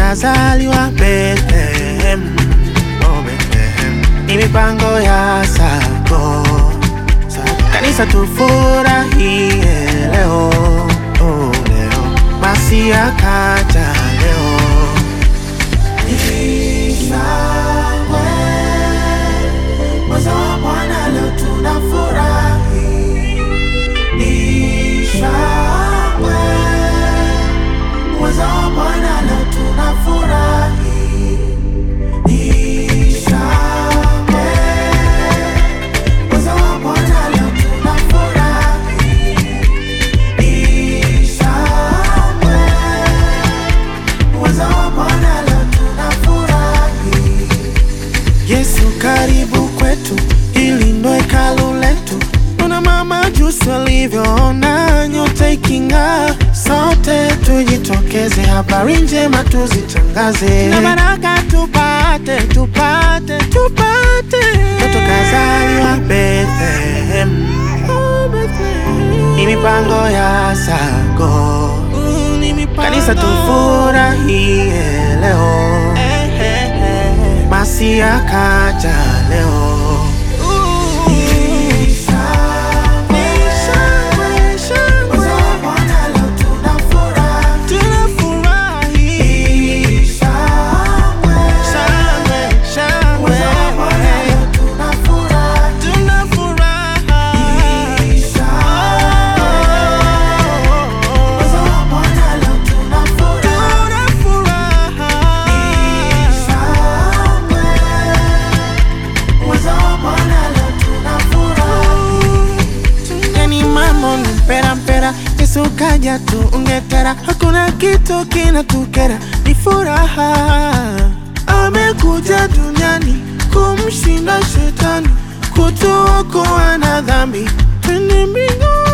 kazaliwa Bethlehem, oh Bethlehem. Ni mipango ya sako, kanisa tufurahie leo, oh leo. Masia kaja leo. Ishangwe, mwezi wa Bwana leo tunafurahi. Ishangwe, mwezi wa Bwana leo tunafurahi. Ishangwe, mwezi wa Bwana leo tunafurahi. Ishangwe, mwezi wa Bwana leo tunafurahi. Yesu karibu kwetu, ili ndo hekalu letu. Ona mama jusi alivyoona nyota iking'aa. Sote tujitokeze, habari njema tuzitangaze, na baraka tupate, tupate, tupate. Mtoto kazaliwa Bethlehem, ni mipango ya sako, kanisa tufurahie leo. Masia kaja leo. Yesu kaja tuungetera, hakuna kitu kinatukera, ni furaha. Amekuja duniani kumshinda shetani, kutuokoa na dhambi, twende mbinguni.